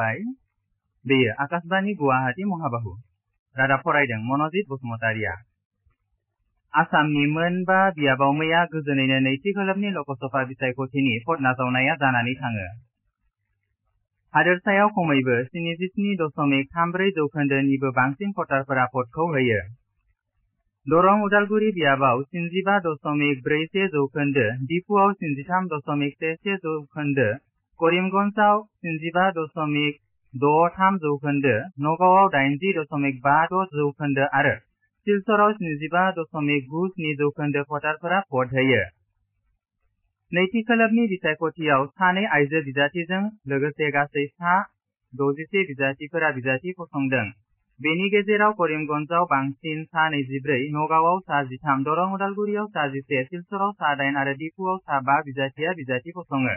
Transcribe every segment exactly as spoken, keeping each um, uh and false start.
बिलाइ बेयो आकाशबाणी गुवाहाटी महाबाहु रादाब फरायदों मनजित बसुमतारिया आसामनि मोनबा बियाबाव मैया गोजोनैनो नैथि खोलोबनि लकसभा बिसायख'थिनि भट नाजावनाया जानानै थाङो। हादोरसायाव खमैबो स्निजिस्नि दशमिक थामब्रै जौखोन्दोनिबो बांसिन भटारफोरा भटखौ होयो। दरं उदालगुरि बियाबाव स्निजिबा दशमिक ब्रै से जौखोन्दो, डिफुआव स्निजिथाम दशमिक से से जौखोन्दो, करिमगन्जआव स्निजिबा दशमिक द' थाम जौखोन्दो, नगावआव दाइनजि दशमिक बा द' जौखोन्दो आरो सिलचराव स्निजिबा दशमिक गु स्नि जौखोन्दो भटारफोरा भट होयो। नैथि खोलोबनि बिसायख'थियाव सानै आइजो बिजाथिजों लोगोसे गासै सा दजिसे बिजाथिफोरा बिजाथि फसंदों। बेनि गेजेराव करिमगन्जआव बांसिन सा नैजिब्रै, नगावआव सा जिथाम, दरं उदालगुरियाव सा जिसे, सिलचराव सा दाइन आरो डिफुआव सा बा बिजाथिया बिजाथि फसङो।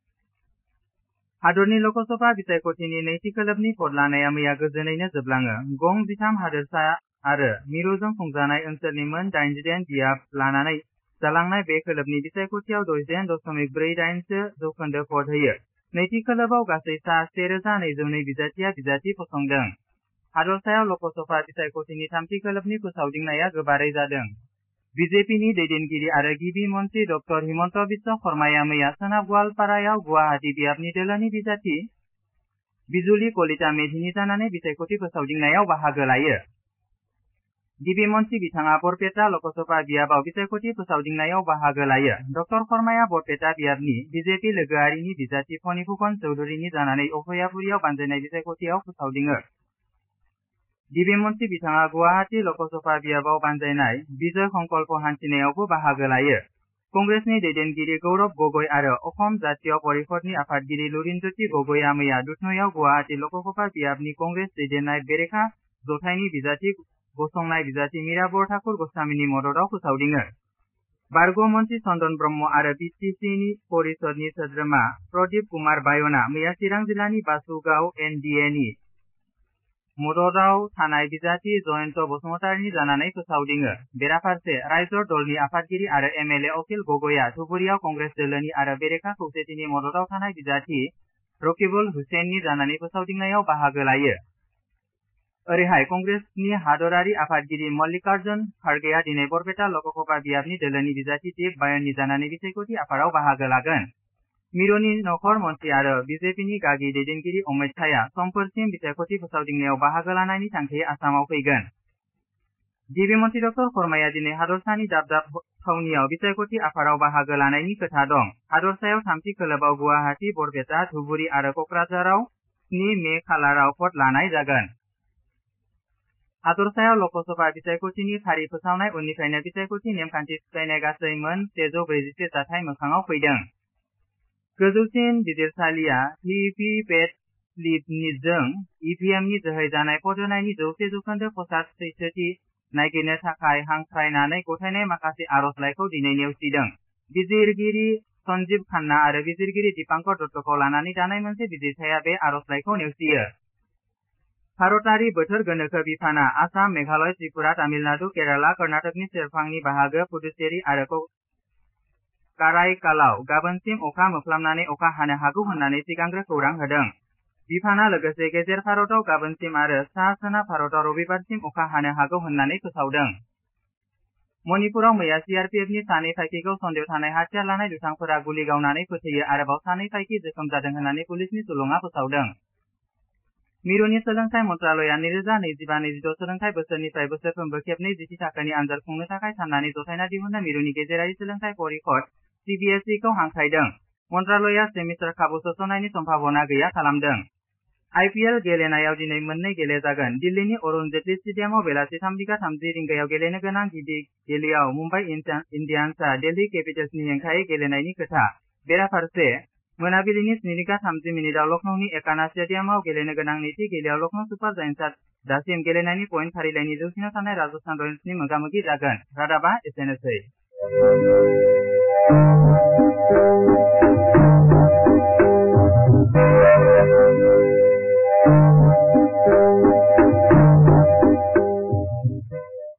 हादरनि लकसभा बिसायख'थिनि नैथि खोलोबनि भट लानाया मैया गोजोनैनो जोबलाङो। गं जिथाम हादोरसा आरो मिरुजों खुंजानाय ओनसोलनि मोन दाइनजिदाइन बियाब लानानै जालांनाय बे खोलोबनि बिसायख'थियाव दजिदाइन दशमिक ब्रै दाइनसो जौखोन्दो भट होयो। नैथि खोलोबाव गासै सा सेरोजा नैजौनै बिजाथिया बिजाथि फसंदों। हादरसायाव लकसभा बिसायख'थिनि थामथि खोलोबनि फोसावदिंनाया गोबारै जादों। बिजेपिनि दैदेनगिरि आरो गिबि मन्त्रि डक्टर हिमन्त बिश्व शर्माया मैया सोनाब गवालपारायाव गुवाहाटी बियाबनि दोलोनि बिजाथि बिजुली कलिता मेधिनि जानानै बिसायख'थि फोसावदिंनायाव बाहागो लायो। गिबि मन्त्रि बिथाङा बरपेटा लकसभा बियाबाव बिसायख'थि फोसावदिंनायाव बाहागो लायो। डक्टर शर्माया बरपेटा बियाबनि बिजेपि लोगोआरिनि बिजाथि फणिभुषण चौधुरीनि जानानै अभयापुरियाव बानजायनाय बिसायख'थियाव फोसावदिङो। गिबि मन्त्रि बिथाङा गुवाहाटी लकसभा बियाबाव बानजायनाय बिजय संकल्प हान्थिनायावबो बाहागो लायो। कंग्रेसनि दैदेनगिरि गौरब गगৈ आरो असम जातीय परिषदनि आफादगिरि लुरिनज्योति गगैआ मैया दुधनैआव गुवाहाटी लकसभा बियाबनि कंग्रेस दैदेननाय बेरेखा जथायनि बिजाथि गसंनाय बिजाथि मीराबर ठाकुर गस्वामीनि मददआव फोसावदिङो। बारग' मन्त्रि चन्दन ब्रह्म आरो बिटिसिनि परिषदनि सोद्रोमा प्रदीप कुमार बायनआ मैया चिरां जिल्लानि बासुगाव एन डि ए नि मददआव थानाय बिजाथि जयन्त बसुमतारिनि जानानै फोसावदिङो। बेराफारसे रायजर दलनि आफादगिरि आरो एम एल ए अखिल गगैआ धुबुरीयाव कंग्रेस दोलोनि आरो बेरेखा खौसेथिनि मददआव थानाय बिजाथि रकिबुल हुसैननि जानानै फोसावदिंनायाव बाहागो लायो। ओरैहाय कंग्रेसनि हादरारि आफादगिरि मल्लिकार्जुन खारगेआ दिनै बरपेटा लकसभा बियाबनि दोलोनि बिजाथि दिप बायननि जानानै बिसायख'थि आफादाव बाहागो लागोन। मिरुनि नखर मन्त्रि आरो बिजेपिनि गागि दैदेनगिरि अमित शाहआ समफोरसिम बिसायख'थि फोसावदिंनायाव बाहागो लानायनि थांखियै आसामाव फैगोन। गिबि मन्त्रि डक्टर शर्माया दिनै हादरसानि दाब दाब थावनियाव बिसायख'थि आफादाव बाहागो लानायनि खोथा दं। हादरसायाव थामथि खोलोबाव गुवाहाटी, बरपेटा, धुबुरी आरो क'क्राझाराव स्नि मे खालाराव भट लानाय जागोन। हादरसायाव लकसभा बिसायख'थिनि फारि फोसावनाय उननिफ्रायनो बिसायख'थि नेमखान्थि सिफायनाय गासै मोन सेजौ ब्रैजिसे जाथाय मोखाङाव फैदों। गोजौसिन बिजिरसालिया भि भि पेट स्लिपजों इ भि एमनि जोहै जानाय भट होनायनि जौसे जौखोन्दो खसार सैथोथि नागिरनो थाखाय हांख्रायनानै गथायनाय माखासे आर'जलाइखौ दिनै नेवसिदों। बिजिरगिरि सन्जीब खान्ना आरो बिजिरगिरि दीपांकर दत्तखौ लानानै दानाय मोनसे बिजिरसाया बे आर'जलाइखौ नेवसियो। भारतारि बोथोर गोनोखो बिफाना आसाम, मेघालय, त्रिपुरा, तामिलनाडु, केराला, कर्नाटकनि सेरफांनि बाहागो पुडुचेरी आरो काराइकालाव गाबोनसिम अखा मोफ्लामनानै अखा हानो हागौ होननानै सिगांग्रो खौरां होदों। बिफाना लोगोसे गेजेर भारताव गाबोनसिम आरो सा सोनाब भारताव रबिबारसिम अखा हानो हागौ होननानै फोसावदों। मणिपुराव मैया सि आर पि एफनि सानै फाइखिखौ सन्देह थानाय हाथियार लानाय दुथांफोरा गुलि गावनानै फोथैयो आरोबाव सानै फाइखि जोखोम जादों होननानै पुलिसनि सुलुङा फोसावदों। मिरुनि सोलोंथाइ मन्त्रालयआ नैरोजा नैजिबा नैजिद' सोलोंथाइ बोसोरनिफ्राय बोसोरफ्रोमबो खेबनै जिथि थाखोनि आनजाद खुंनो थाखाय साननानै जथायना दिहुननो मिरुनि गेजेरारि सोलोंथाइ परिषद सि बि एस इ खौ हांख्रायदों। मन्त्रालयआ सेमिस्टार खाबु सोसननायनि सम्भाबना गैया खालामदों। आइ पि एल गेलेनायाव दिनै मोननै गेलेजागोन। दिल्लीनि अरुण जेटलि स्टेडियामाव बेलासि थाम रिंगा थामजि रिंगायाव गेलेनो गोनां गिबि गेलेयाव मुम्बाइ इन्डियान्सआ दिल्ली केपिटेल्सनि हेंथायै गेलेनायनि खोथा। बेराफारसे मोनाबिलिनि स्नि रिंगा थामजि मिनिटआव लखनौनि एकाना स्टेडियामाव गेलेनो गोनां नैथि गेलेयाव लखनौ सुपार जायेन्टसआ दासिम गेलेनायनि पइन्ट फारिलाइनि जौसिनाव थानाय राजस्थान रयेल्सनि मोगा-मोगि जागोन। रादाबा एसेनोसै। Thank you.